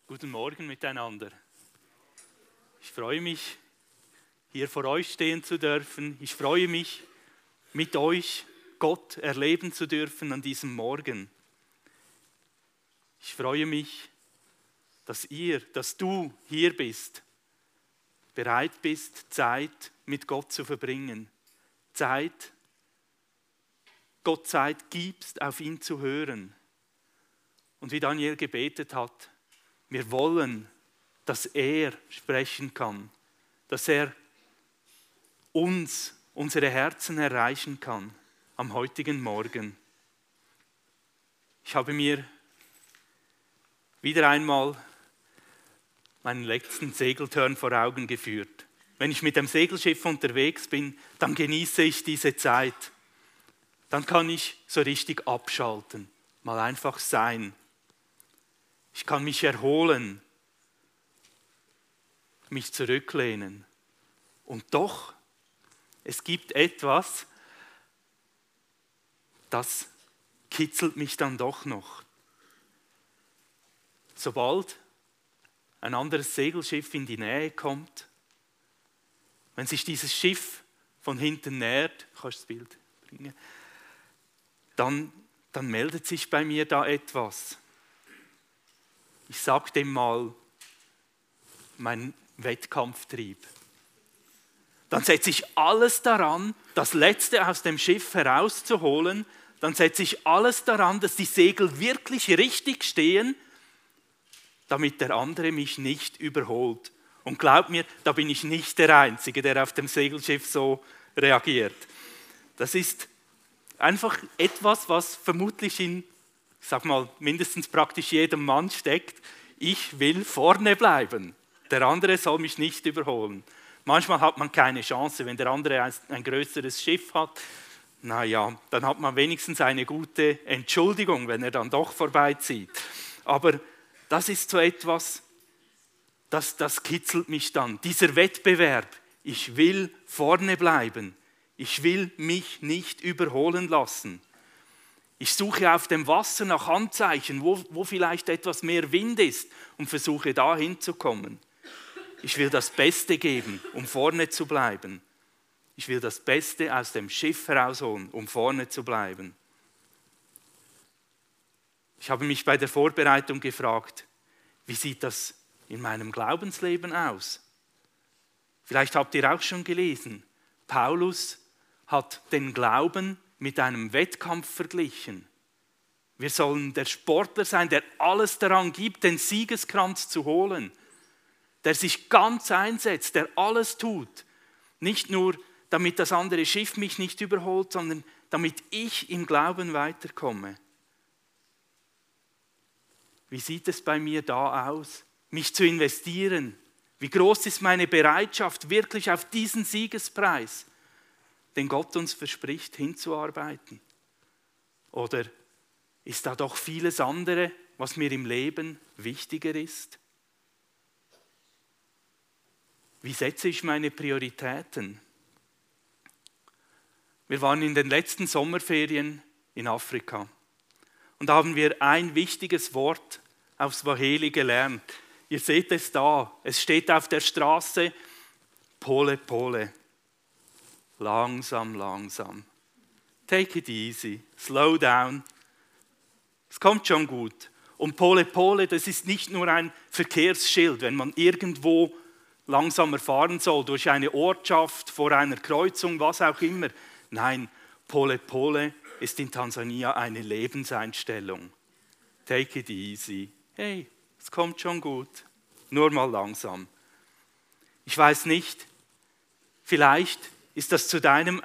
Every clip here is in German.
Guten Morgen miteinander. Ich freue mich, hier vor euch stehen zu dürfen. Ich freue mich, mit euch Gott erleben zu dürfen an diesem Morgen. Ich freue mich, dass du hier bist, bereit bist, Zeit mit Gott zu verbringen. Gott Zeit gibst, auf ihn zu hören. Und wie Daniel gebetet hat, wir wollen, dass er sprechen kann, dass er uns, unsere Herzen erreichen kann am heutigen Morgen. Ich habe mir wieder einmal meinen letzten Segeltörn vor Augen geführt. Wenn ich mit dem Segelschiff unterwegs bin, dann genieße ich diese Zeit. Dann kann ich so richtig abschalten, mal einfach sein. Ich kann mich erholen, mich zurücklehnen. Und doch, es gibt etwas, das kitzelt mich dann doch noch. Sobald ein anderes Segelschiff in die Nähe kommt, wenn sich dieses Schiff von hinten nähert, kannst du das Bild bringen, dann meldet sich bei mir da etwas. Ich sage dem mal, mein Wettkampftrieb. Dann setze ich alles daran, das Letzte aus dem Schiff herauszuholen. Dann setze ich alles daran, dass die Segel wirklich richtig stehen, damit der andere mich nicht überholt. Und glaubt mir, da bin ich nicht der Einzige, der auf dem Segelschiff so reagiert. Das ist einfach etwas, was vermutlich in, ich sag mal, mindestens praktisch jedem Mann steckt. Ich will vorne bleiben. Der andere soll mich nicht überholen. Manchmal hat man keine Chance, wenn der andere ein größeres Schiff hat. Naja, dann hat man wenigstens eine gute Entschuldigung, wenn er dann doch vorbeizieht. Aber das ist so etwas, das kitzelt mich dann. Dieser Wettbewerb, ich will vorne bleiben. Ich will mich nicht überholen lassen. Ich suche auf dem Wasser nach Anzeichen, wo vielleicht etwas mehr Wind ist und versuche da hinzukommen. Ich will das Beste geben, um vorne zu bleiben. Ich will das Beste aus dem Schiff herausholen, um vorne zu bleiben. Ich habe mich bei der Vorbereitung gefragt, wie sieht das in meinem Glaubensleben aus? Vielleicht habt ihr auch schon gelesen, Paulus hat den Glauben mit einem Wettkampf verglichen. Wir sollen der Sportler sein, der alles daran gibt, den Siegeskranz zu holen, der sich ganz einsetzt, der alles tut. Nicht nur, damit das andere Schiff mich nicht überholt, sondern damit ich im Glauben weiterkomme. Wie sieht es bei mir da aus, mich zu investieren? Wie groß ist meine Bereitschaft, wirklich auf diesen Siegespreis, den Gott uns verspricht, hinzuarbeiten? Oder ist da doch vieles andere, was mir im Leben wichtiger ist? Wie setze ich meine Prioritäten? Wir waren in den letzten Sommerferien in Afrika und da haben wir ein wichtiges Wort auf Swahili gelernt. Ihr seht es da, es steht auf der Straße, Pole Pole. Langsam, langsam. Take it easy, slow down. Es kommt schon gut. Und Pole Pole, das ist nicht nur ein Verkehrsschild, wenn man irgendwo langsamer fahren soll, durch eine Ortschaft, vor einer Kreuzung, was auch immer. Nein, Pole Pole ist in Tansania eine Lebenseinstellung. Take it easy. Hey, es kommt schon gut. Nur mal langsam. Ich weiß nicht, vielleicht ist das zu deiner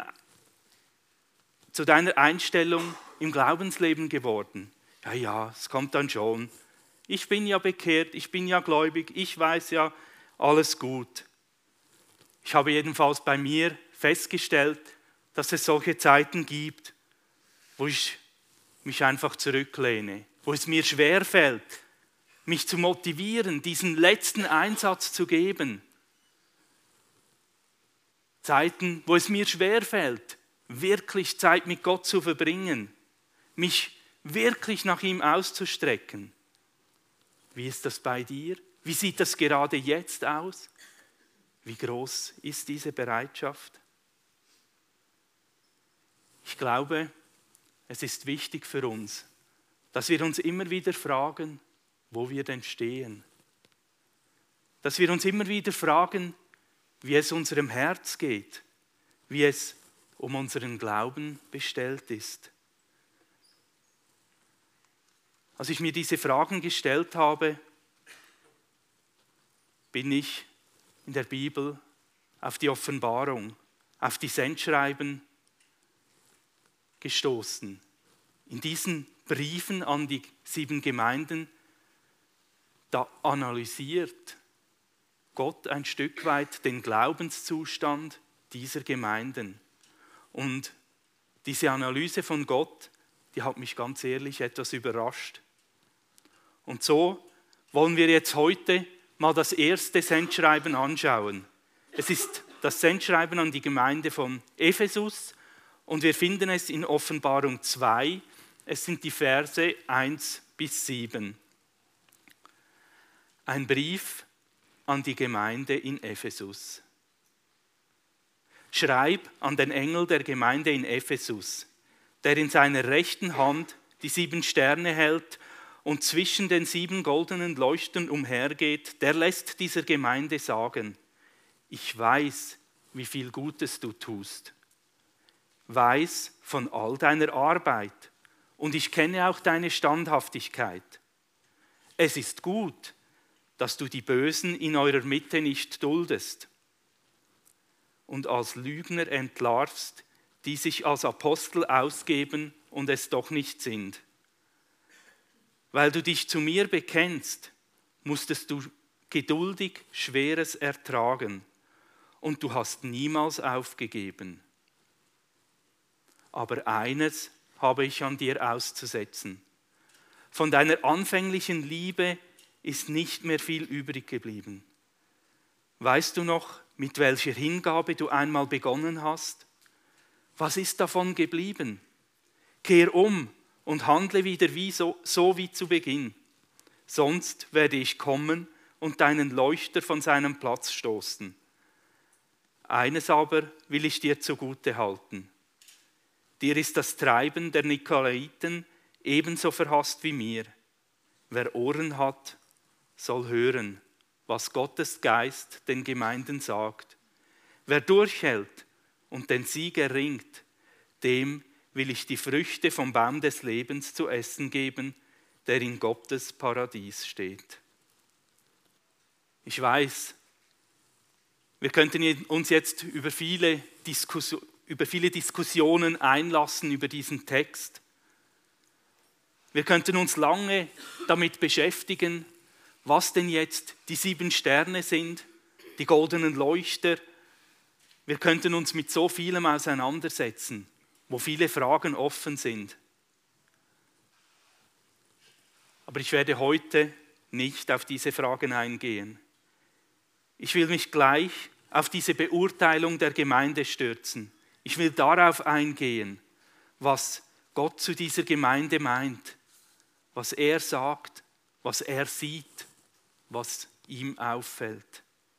Einstellung im Glaubensleben geworden. Ja, es kommt dann schon. Ich bin ja bekehrt, ich bin ja gläubig, ich weiß ja, alles gut. Ich habe jedenfalls bei mir festgestellt, dass es solche Zeiten gibt, wo ich mich einfach zurücklehne, wo es mir schwerfällt, mich zu motivieren, diesen letzten Einsatz zu geben. Zeiten, wo es mir schwerfällt, wirklich Zeit mit Gott zu verbringen, mich wirklich nach ihm auszustrecken. Wie ist das bei dir? Wie sieht das gerade jetzt aus? Wie groß ist diese Bereitschaft? Ich glaube, es ist wichtig für uns, dass wir uns immer wieder fragen, wo wir denn stehen. Dass wir uns immer wieder fragen, wie es unserem Herz geht, wie es um unseren Glauben bestellt ist. Als ich mir diese Fragen gestellt habe, bin ich in der Bibel auf die Offenbarung, auf die Sendschreiben gestoßen. In diesen Briefen an die 7 Gemeinden, da analysiert Gott ein Stück weit den Glaubenszustand dieser Gemeinden. Und diese Analyse von Gott, die hat mich ganz ehrlich etwas überrascht. Und so wollen wir jetzt heute mal das erste Sendschreiben anschauen. Es ist das Sendschreiben an die Gemeinde von Ephesus und wir finden es in Offenbarung 2. Es sind die Verse 1 bis 7. Ein Brief an die Gemeinde in Ephesus. Schreib an den Engel der Gemeinde in Ephesus, der in seiner rechten Hand die 7 Sterne hält und zwischen den 7 goldenen Leuchtern umhergeht, der lässt dieser Gemeinde sagen: Ich weiß, wie viel Gutes du tust. Weiß von all deiner Arbeit und ich kenne auch deine Standhaftigkeit. Es ist gut, dass du die Bösen in eurer Mitte nicht duldest und als Lügner entlarvst, die sich als Apostel ausgeben und es doch nicht sind. Weil du dich zu mir bekennst, musstest du geduldig Schweres ertragen und du hast niemals aufgegeben. Aber eines habe ich an dir auszusetzen. Von deiner anfänglichen Liebe ist nicht mehr viel übrig geblieben. Weißt du noch, mit welcher Hingabe du einmal begonnen hast? Was ist davon geblieben? Kehr um und handle wieder so wie zu Beginn. Sonst werde ich kommen und deinen Leuchter von seinem Platz stoßen. Eines aber will ich dir zugute halten. Dir ist das Treiben der Nikolaiten ebenso verhasst wie mir. Wer Ohren hat, soll hören, was Gottes Geist den Gemeinden sagt. Wer durchhält und den Sieg erringt, dem will ich die Früchte vom Baum des Lebens zu essen geben, der in Gottes Paradies steht. Ich weiß, wir könnten uns jetzt über viele Diskussionen einlassen über diesen Text. Wir könnten uns lange damit beschäftigen, was denn jetzt die 7 Sterne sind, die goldenen Leuchter. Wir könnten uns mit so vielem auseinandersetzen, wo viele Fragen offen sind. Aber ich werde heute nicht auf diese Fragen eingehen. Ich will mich gleich auf diese Beurteilung der Gemeinde stürzen. Ich will darauf eingehen, was Gott zu dieser Gemeinde meint, was er sagt, was er sieht, was ihm auffällt.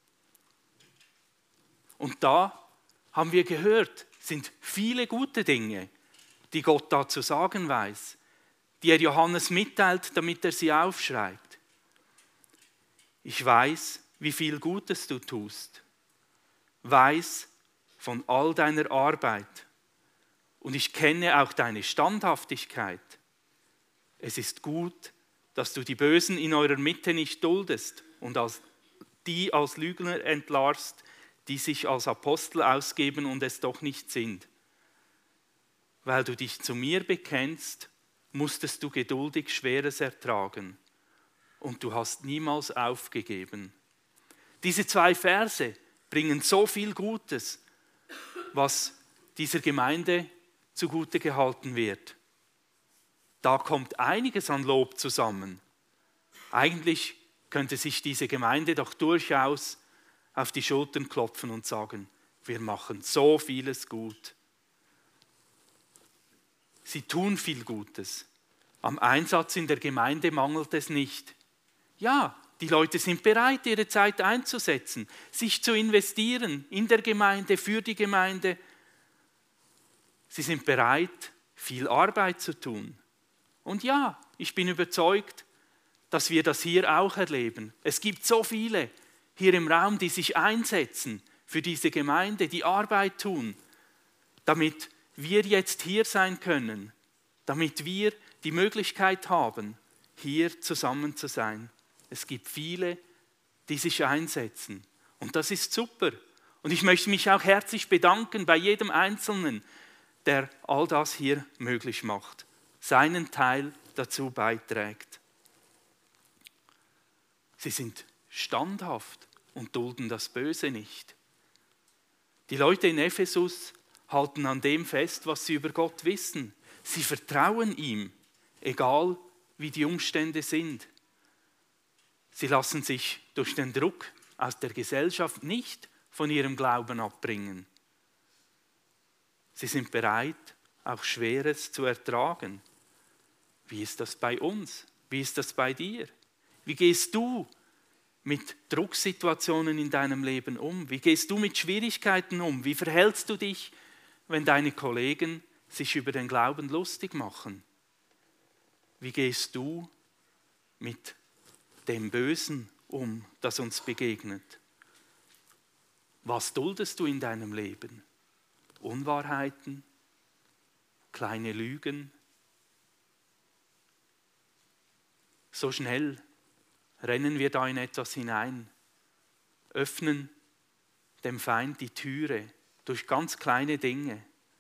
Und da haben wir gehört, sind viele gute Dinge, die Gott da zu sagen weiß, die er Johannes mitteilt, damit er sie aufschreibt. Ich weiß, wie viel Gutes du tust, weiß von all deiner Arbeit und ich kenne auch deine Standhaftigkeit. Es ist gut, dass du die Bösen in eurer Mitte nicht duldest und als Lügner entlarvst, die sich als Apostel ausgeben und es doch nicht sind. Weil du dich zu mir bekennst, musstest du geduldig Schweres ertragen und du hast niemals aufgegeben. Diese 2 Verse bringen so viel Gutes, was dieser Gemeinde zugute gehalten wird. Da kommt einiges an Lob zusammen. Eigentlich könnte sich diese Gemeinde doch durchaus auf die Schultern klopfen und sagen, wir machen so vieles gut. Sie tun viel Gutes. Am Einsatz in der Gemeinde mangelt es nicht. Ja, die Leute sind bereit, ihre Zeit einzusetzen, sich zu investieren in der Gemeinde, für die Gemeinde. Sie sind bereit, viel Arbeit zu tun. Und ja, ich bin überzeugt, dass wir das hier auch erleben. Es gibt so viele hier im Raum, die sich einsetzen für diese Gemeinde, die Arbeit tun, damit wir jetzt hier sein können, damit wir die Möglichkeit haben, hier zusammen zu sein. Es gibt viele, die sich einsetzen. Und das ist super. Und ich möchte mich auch herzlich bedanken bei jedem Einzelnen, der all das hier möglich macht, seinen Teil dazu beiträgt. Sie sind standhaft und dulden das Böse nicht. Die Leute in Ephesus halten an dem fest, was sie über Gott wissen. Sie vertrauen ihm, egal wie die Umstände sind. Sie lassen sich durch den Druck aus der Gesellschaft nicht von ihrem Glauben abbringen. Sie sind bereit, auch Schweres zu ertragen. Wie ist das bei uns? Wie ist das bei dir? Wie gehst du mit Drucksituationen in deinem Leben um? Wie gehst du mit Schwierigkeiten um? Wie verhältst du dich, wenn deine Kollegen sich über den Glauben lustig machen? Wie gehst du mit dem Bösen um, das uns begegnet? Was duldest du in deinem Leben? Unwahrheiten? Kleine Lügen? So schnell rennen wir da in etwas hinein, öffnen dem Feind die Türe durch ganz kleine Dinge.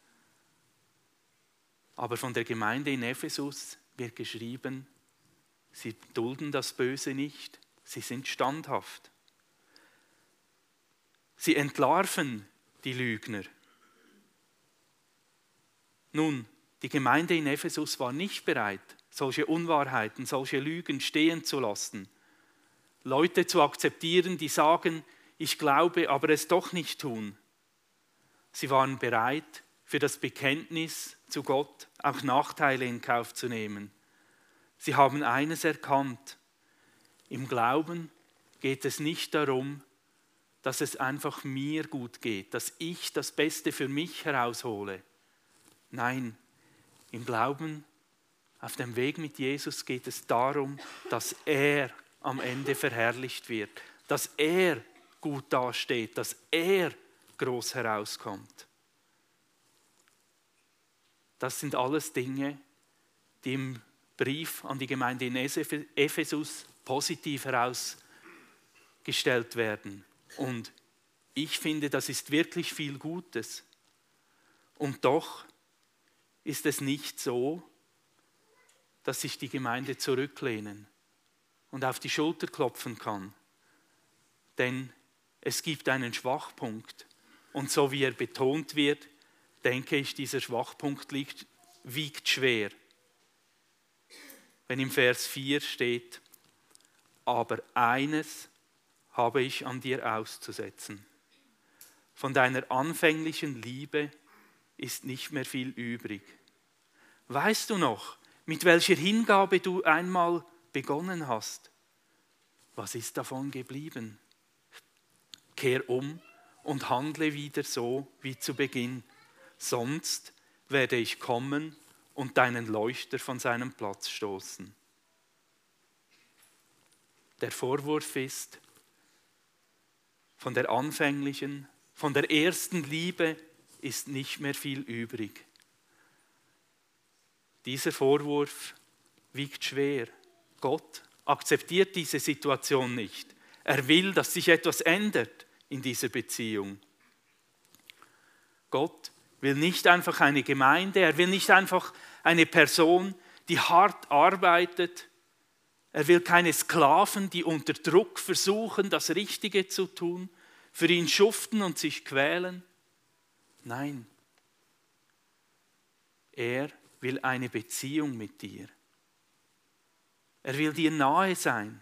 Aber von der Gemeinde in Ephesus wird geschrieben, sie dulden das Böse nicht, sie sind standhaft. Sie entlarven die Lügner. Nun, die Gemeinde in Ephesus war nicht bereit, solche Unwahrheiten, solche Lügen stehen zu lassen. Leute zu akzeptieren, die sagen, ich glaube, aber es doch nicht tun. Sie waren bereit, für das Bekenntnis zu Gott auch Nachteile in Kauf zu nehmen. Sie haben eines erkannt: Im Glauben geht es nicht darum, dass es einfach mir gut geht, dass ich das Beste für mich heraushole. Nein, im Glauben, auf dem Weg mit Jesus geht es darum, dass er am Ende verherrlicht wird, dass er gut dasteht, dass er groß herauskommt. Das sind alles Dinge, die im Brief an die Gemeinde in Ephesus positiv herausgestellt werden. Und ich finde, das ist wirklich viel Gutes. Und doch ist es nicht so, dass sich die Gemeinde zurücklehnen und auf die Schulter klopfen kann. Denn es gibt einen Schwachpunkt. Und so wie er betont wird, denke ich, dieser Schwachpunkt wiegt schwer. Wenn im Vers 4 steht, aber eines habe ich an dir auszusetzen. Von deiner anfänglichen Liebe ist nicht mehr viel übrig. Weißt du noch, mit welcher Hingabe du einmal begonnen hast? Was ist davon geblieben? Kehr um und handle wieder so wie zu Beginn. Sonst werde ich kommen und deinen Leuchter von seinem Platz stoßen. Der Vorwurf ist, von der anfänglichen, von der ersten Liebe ist nicht mehr viel übrig. Dieser Vorwurf wiegt schwer. Gott akzeptiert diese Situation nicht. Er will, dass sich etwas ändert in dieser Beziehung. Gott will nicht einfach eine Gemeinde, er will nicht einfach eine Person, die hart arbeitet. Er will keine Sklaven, die unter Druck versuchen, das Richtige zu tun, für ihn schuften und sich quälen. Nein, er will eine Beziehung mit dir. Er will dir nahe sein.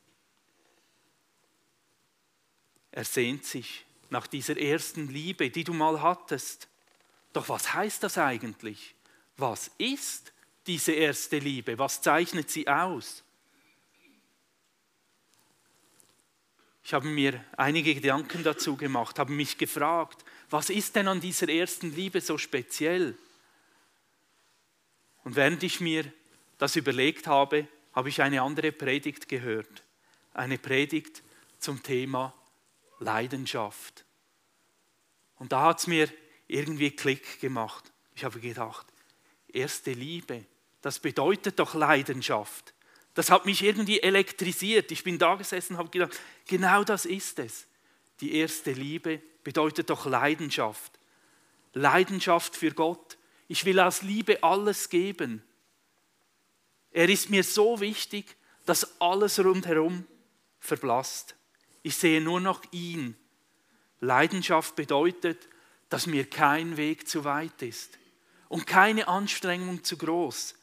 Er sehnt sich nach dieser ersten Liebe, die du mal hattest. Doch was heißt das eigentlich? Was ist diese erste Liebe? Was zeichnet sie aus? Ich habe mir einige Gedanken dazu gemacht, habe mich gefragt, was ist denn an dieser ersten Liebe so speziell? Und während ich mir das überlegt habe, habe ich eine andere Predigt gehört. Eine Predigt zum Thema Leidenschaft. Und da hat es mir irgendwie Klick gemacht. Ich habe gedacht, erste Liebe, das bedeutet doch Leidenschaft. Das hat mich irgendwie elektrisiert. Ich bin da gesessen und habe gedacht, genau das ist es. Die erste Liebe bedeutet doch Leidenschaft. Leidenschaft für Gott. Ich will aus Liebe alles geben. Er ist mir so wichtig, dass alles rundherum verblasst. Ich sehe nur noch ihn. Leidenschaft bedeutet, dass mir kein Weg zu weit ist und keine Anstrengung zu groß.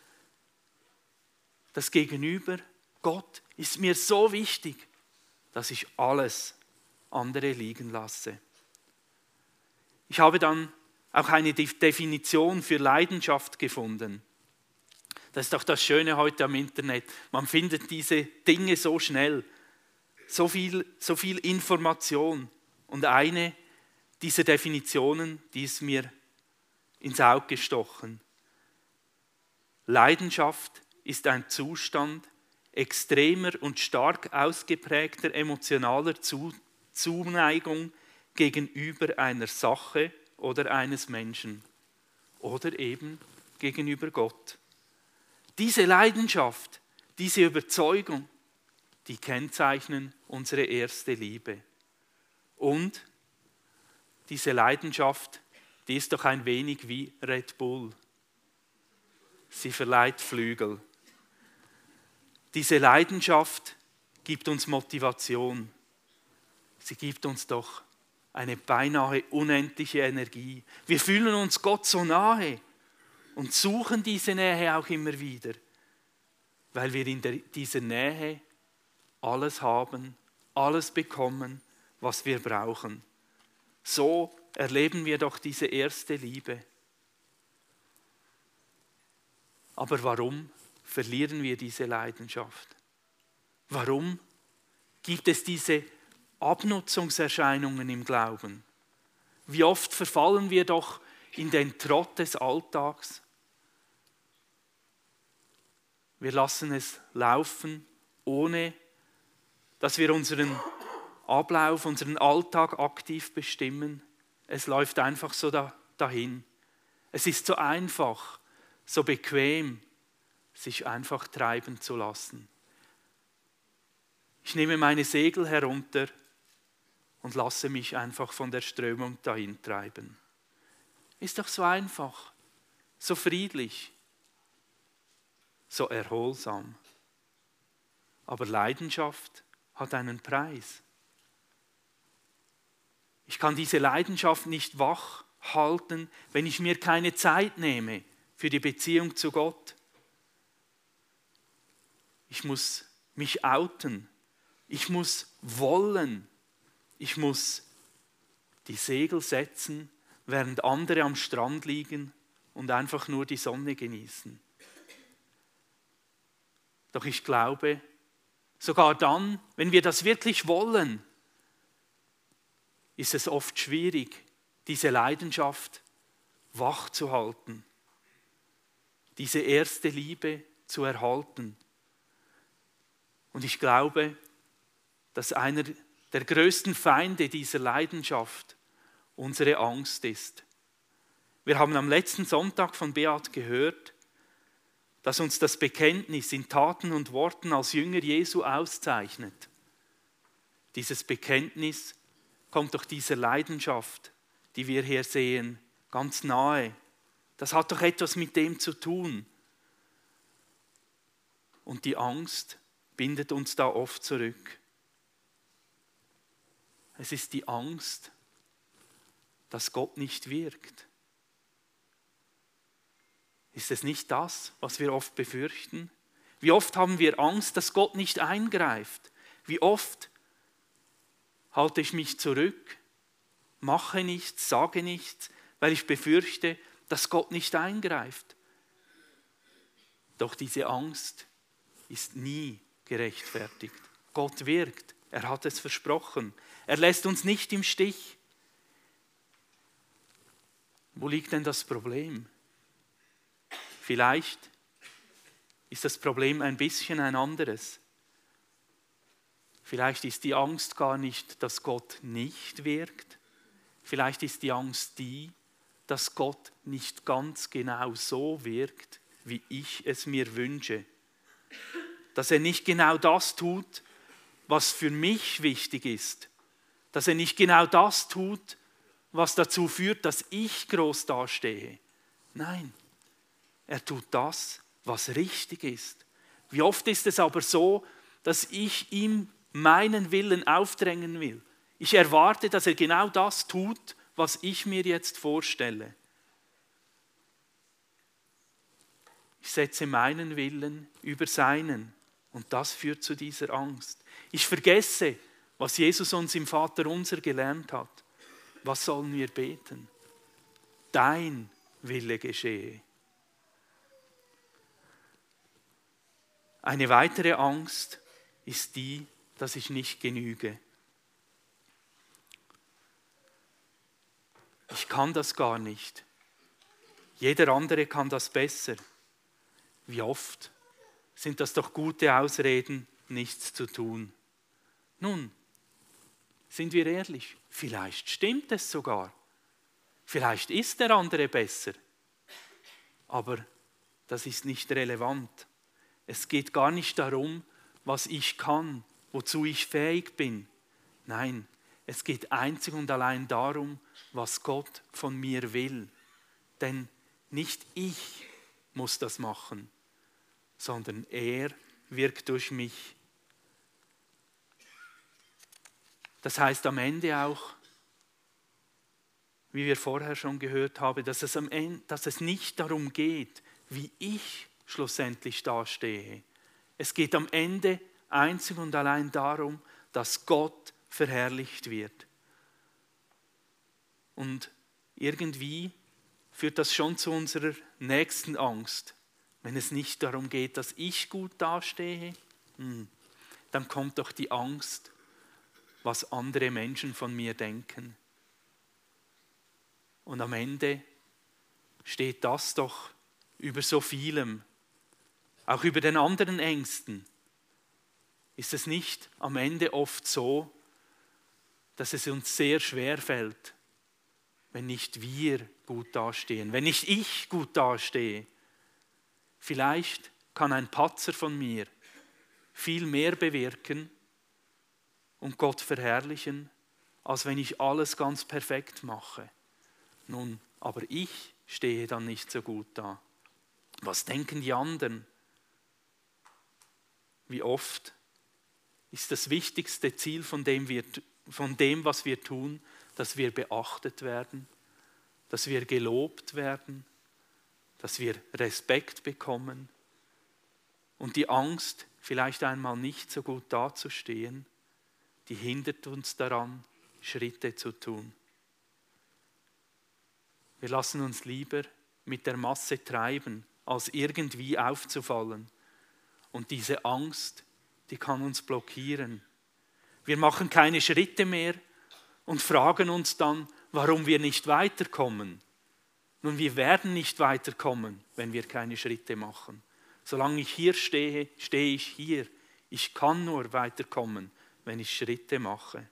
Das Gegenüber, Gott, ist mir so wichtig, dass ich alles andere liegen lasse. Ich habe dann auch eine Definition für Leidenschaft gefunden. Das ist doch das Schöne heute am Internet. Man findet diese Dinge so schnell, so viel Information. Und eine dieser Definitionen, die ist mir ins Auge gestochen. Leidenschaft ist ein Zustand extremer und stark ausgeprägter emotionaler Zuneigung gegenüber einer Sache oder eines Menschen oder eben gegenüber Gott. Diese Leidenschaft, diese Überzeugung, die kennzeichnen unsere erste Liebe. Und diese Leidenschaft, die ist doch ein wenig wie Red Bull. Sie verleiht Flügel. Diese Leidenschaft gibt uns Motivation. Sie gibt uns doch eine beinahe unendliche Energie. Wir fühlen uns Gott so nahe und suchen diese Nähe auch immer wieder, weil wir in dieser Nähe alles haben, alles bekommen, was wir brauchen. So erleben wir doch diese erste Liebe. Aber warum verlieren wir diese Leidenschaft? Warum gibt es diese Abnutzungserscheinungen im Glauben? Wie oft verfallen wir doch in den Trott des Alltags? Wir lassen es laufen, ohne dass wir unseren Ablauf, unseren Alltag aktiv bestimmen. Es läuft einfach so dahin. Es ist so einfach, so bequem, sich einfach treiben zu lassen. Ich nehme meine Segel herunter und lasse mich einfach von der Strömung dahin treiben. Ist doch so einfach, so friedlich, so erholsam. Aber Leidenschaft hat einen Preis. Ich kann diese Leidenschaft nicht wach halten, wenn ich mir keine Zeit nehme für die Beziehung zu Gott. Ich muss mich outen. Ich muss wollen. Ich muss die Segel setzen, während andere am Strand liegen und einfach nur die Sonne genießen. Doch ich glaube, sogar dann, wenn wir das wirklich wollen, ist es oft schwierig, diese Leidenschaft wach zu halten, diese erste Liebe zu erhalten. Und ich glaube, dass einer der größten Feinde dieser Leidenschaft unsere Angst ist. Wir haben am letzten Sonntag von Beat gehört, dass uns das Bekenntnis in Taten und Worten als Jünger Jesu auszeichnet. Dieses Bekenntnis kommt durch diese Leidenschaft, die wir hier sehen, ganz nahe. Das hat doch etwas mit dem zu tun. Und die Angst bindet uns da oft zurück. Es ist die Angst, dass Gott nicht wirkt. Ist es nicht das, was wir oft befürchten? Wie oft haben wir Angst, dass Gott nicht eingreift? Wie oft halte ich mich zurück, mache nichts, sage nichts, weil ich befürchte, dass Gott nicht eingreift? Doch diese Angst ist nie gerechtfertigt. Gott wirkt, Er hat es versprochen. Er lässt uns nicht im Stich. Wo liegt denn das Problem? Vielleicht ist das Problem ein bisschen ein anderes. Vielleicht ist die Angst gar nicht, dass Gott nicht wirkt. Vielleicht ist die Angst die, dass Gott nicht ganz genau so wirkt, wie ich es mir wünsche. Dass er nicht genau das tut, was für mich wichtig ist. Dass er nicht genau das tut, was dazu führt, dass ich groß dastehe. Nein, er tut das, was richtig ist. Wie oft ist es aber so, dass ich ihm meinen Willen aufdrängen will. Ich erwarte, dass er genau das tut, was ich mir jetzt vorstelle. Ich setze meinen Willen über seinen und das führt zu dieser Angst. Ich vergesse, was Jesus uns im Vaterunser gelernt hat. Was sollen wir beten? Dein Wille geschehe. Eine weitere Angst ist die, dass ich nicht genüge. Ich kann das gar nicht. Jeder andere kann das besser. Wie oft sind das doch gute Ausreden, nichts zu tun. Nun, sind wir ehrlich, vielleicht stimmt es sogar. Vielleicht ist der andere besser. Aber das ist nicht relevant. Es geht gar nicht darum, was ich kann, wozu ich fähig bin. Nein, es geht einzig und allein darum, was Gott von mir will. Denn nicht ich muss das machen, sondern er wirkt durch mich. Das heißt am Ende auch, wie wir vorher schon gehört haben, dass es nicht darum geht, wie ich schlussendlich dastehe. Es geht am Ende einzig und allein darum, dass Gott verherrlicht wird. Und irgendwie führt das schon zu unserer nächsten Angst. Wenn es nicht darum geht, dass ich gut dastehe, dann kommt doch die Angst, was andere Menschen von mir denken. Und am Ende steht das doch über so vielem, auch über den anderen Ängsten. Ist es nicht am Ende oft so, dass es uns sehr schwer fällt, wenn nicht wir gut dastehen, wenn nicht ich gut dastehe? Vielleicht kann ein Patzer von mir viel mehr bewirken und Gott verherrlichen, als wenn ich alles ganz perfekt mache. Nun, aber ich stehe dann nicht so gut da. Was denken die anderen? Wie oft ist das wichtigste Ziel von dem, was wir tun, dass wir beachtet werden, dass wir gelobt werden, dass wir Respekt bekommen und die Angst, vielleicht einmal nicht so gut dazustehen, die hindert uns daran, Schritte zu tun. Wir lassen uns lieber mit der Masse treiben, als irgendwie aufzufallen. Und diese Angst, die kann uns blockieren. Wir machen keine Schritte mehr und fragen uns dann, warum wir nicht weiterkommen. Nun, wir werden nicht weiterkommen, wenn wir keine Schritte machen. Solange ich hier stehe, stehe ich hier. Ich kann nur weiterkommen, wenn ich Schritte mache.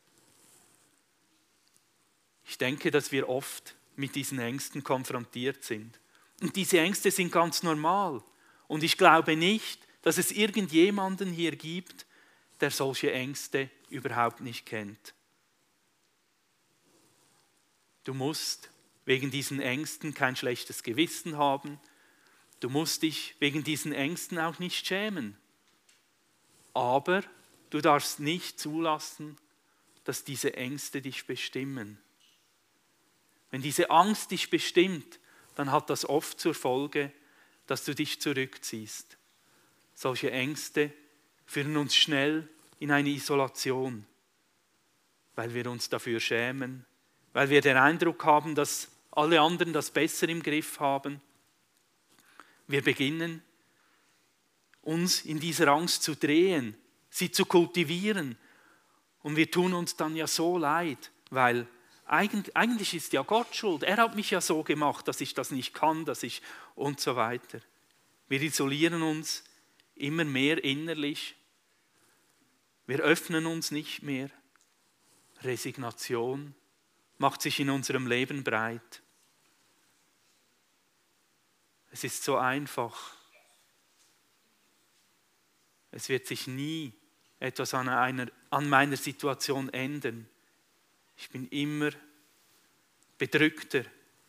Ich denke, dass wir oft mit diesen Ängsten konfrontiert sind. Und diese Ängste sind ganz normal. Und ich glaube nicht, dass es irgendjemanden hier gibt, der solche Ängste überhaupt nicht kennt. Du musst wegen diesen Ängsten kein schlechtes Gewissen haben. Du musst dich wegen diesen Ängsten auch nicht schämen. Aber du darfst nicht zulassen, dass diese Ängste dich bestimmen. Wenn diese Angst dich bestimmt, dann hat das oft zur Folge, dass du dich zurückziehst. Solche Ängste führen uns schnell in eine Isolation, weil wir uns dafür schämen, weil wir den Eindruck haben, dass alle anderen das besser im Griff haben. Wir beginnen, uns in dieser Angst zu drehen, sie zu kultivieren Und wir tun uns dann ja so leid, weil eigentlich ist ja Gott schuld. Er hat mich ja so gemacht, dass ich das nicht kann, dass ich und so weiter. Wir isolieren uns immer mehr innerlich. Wir öffnen uns nicht mehr. Resignation macht sich in unserem Leben breit. Es ist so einfach. Es wird sich nie etwas an meiner Situation ändern. Ich bin immer bedrückter.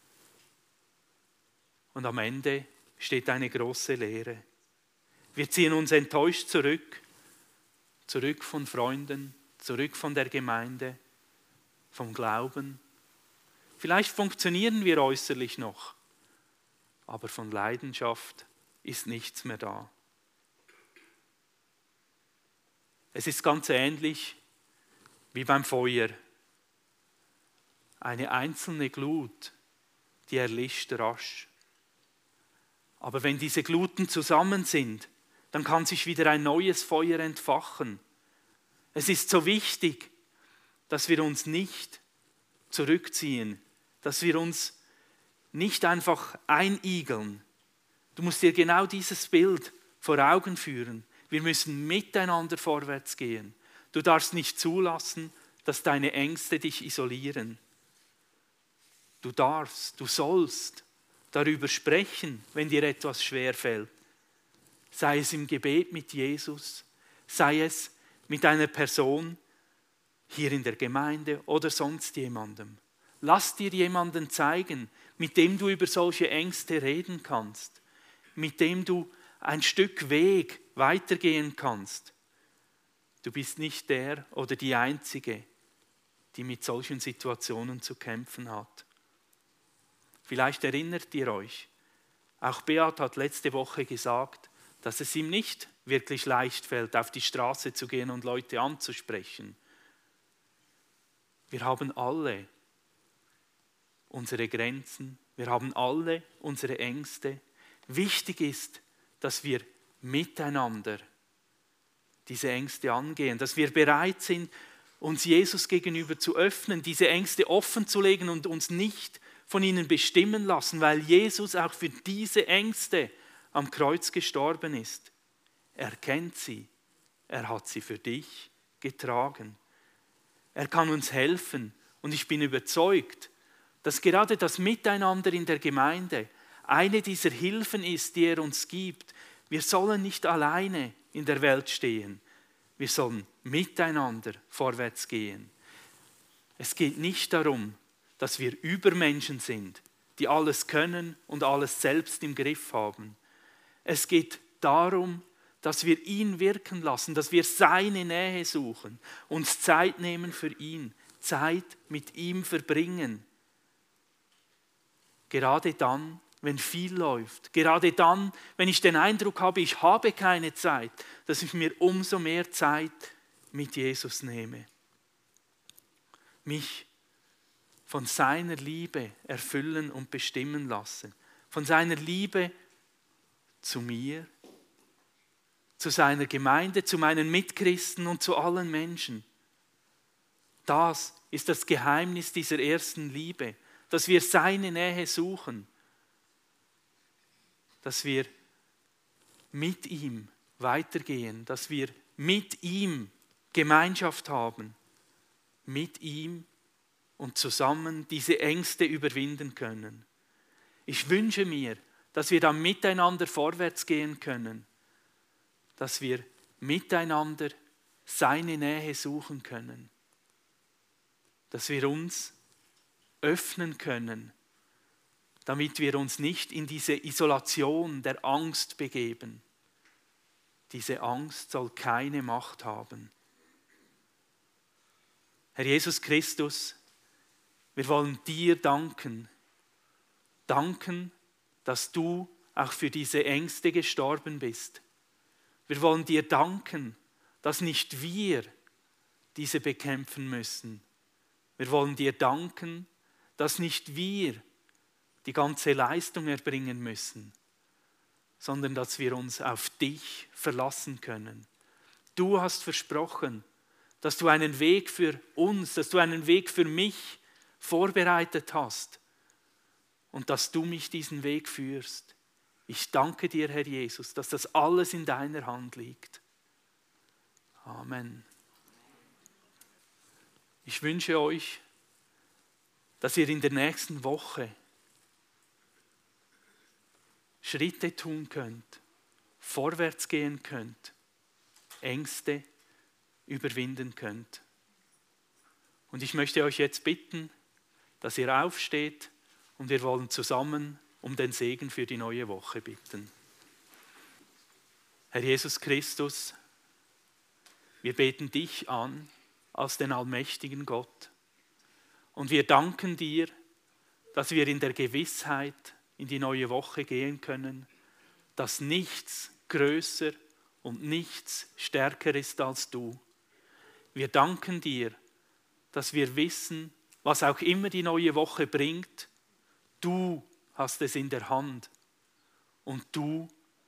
Und am Ende steht eine große Leere. Wir ziehen uns enttäuscht zurück von Freunden, zurück von der Gemeinde, vom Glauben. Vielleicht funktionieren wir äußerlich noch, aber von Leidenschaft ist nichts mehr da. Es ist ganz ähnlich wie beim Feuer. Eine einzelne Glut, die erlischt rasch. Aber wenn diese Gluten zusammen sind, dann kann sich wieder ein neues Feuer entfachen. Es ist so wichtig, dass wir uns nicht zurückziehen, dass wir uns nicht einfach einigeln. Du musst dir genau dieses Bild vor Augen führen. Wir müssen miteinander vorwärts gehen. Du darfst nicht zulassen, dass deine Ängste dich isolieren. Du darfst, du sollst darüber sprechen, wenn dir etwas schwerfällt. Sei es im Gebet mit Jesus, sei es mit einer Person hier in der Gemeinde oder sonst jemandem. Lass dir jemanden zeigen, mit dem du über solche Ängste reden kannst, mit dem du ein Stück Weg weitergehen kannst. Du bist nicht der oder die Einzige, die mit solchen Situationen zu kämpfen hat. Vielleicht erinnert ihr euch, auch Beat hat letzte Woche gesagt, dass es ihm nicht wirklich leicht fällt, auf die Straße zu gehen und Leute anzusprechen. Wir haben alle unsere Grenzen, wir haben alle unsere Ängste. Wichtig ist, dass wir miteinander diese Ängste angehen, dass wir bereit sind, uns Jesus gegenüber zu öffnen, diese Ängste offen zu legen und uns nicht von ihnen bestimmen lassen, weil Jesus auch für diese Ängste am Kreuz gestorben ist. Er kennt sie, er hat sie für dich getragen. Er kann uns helfen und ich bin überzeugt, dass gerade das Miteinander in der Gemeinde eine dieser Hilfen ist, die er uns gibt. Wir sollen nicht alleine in der Welt stehen. Wir sollen miteinander vorwärts gehen. Es geht nicht darum, dass wir Übermenschen sind, die alles können und alles selbst im Griff haben. Es geht darum, dass wir ihn wirken lassen, dass wir seine Nähe suchen, uns Zeit nehmen für ihn, Zeit mit ihm verbringen. Gerade dann, wenn viel läuft, gerade dann, wenn ich den Eindruck habe, ich habe keine Zeit, dass ich mir umso mehr Zeit mit Jesus nehme. Mich von seiner Liebe erfüllen und bestimmen lassen. Von seiner Liebe zu mir, zu seiner Gemeinde, zu meinen Mitchristen und zu allen Menschen. Das ist das Geheimnis dieser ersten Liebe, dass wir seine Nähe suchen, dass wir mit ihm weitergehen, dass wir mit ihm Gemeinschaft haben, mit ihm und zusammen diese Ängste überwinden können. Ich wünsche mir, dass wir dann miteinander vorwärts gehen können, dass wir miteinander seine Nähe suchen können, dass wir uns öffnen können, damit wir uns nicht in diese Isolation der Angst begeben. Diese Angst soll keine Macht haben. Herr Jesus Christus, wir wollen dir danken. Danken, dass du auch für diese Ängste gestorben bist. Wir wollen dir danken, dass nicht wir diese bekämpfen müssen. Wir wollen dir danken, dass nicht wir die ganze Leistung erbringen müssen, sondern dass wir uns auf dich verlassen können. Du hast versprochen, dass du einen Weg für uns, dass du einen Weg für mich vorbereitet hast und dass du mich diesen Weg führst. Ich danke dir, Herr Jesus, dass das alles in deiner Hand liegt. Amen. Ich wünsche euch, dass ihr in der nächsten Woche Schritte tun könnt, vorwärts gehen könnt, Ängste überwinden könnt. Und ich möchte euch jetzt bitten, dass ihr aufsteht und wir wollen zusammen um den Segen für die neue Woche bitten. Herr Jesus Christus, wir beten dich an als den allmächtigen Gott und wir danken dir, dass wir in der Gewissheit in die neue Woche gehen können, dass nichts größer und nichts stärker ist als du. Wir danken dir, dass wir wissen, was auch immer die neue Woche bringt, du hast es in der Hand und du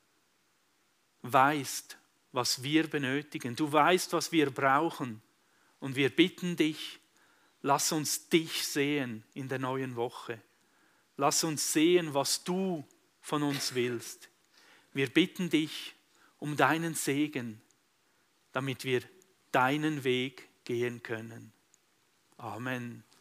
weißt, was wir benötigen. Du weißt, was wir brauchen und wir bitten dich, lass uns dich sehen in der neuen Woche. Lass uns sehen, was du von uns willst. Wir bitten dich um deinen Segen, damit wir deinen Weg gehen können. Amen.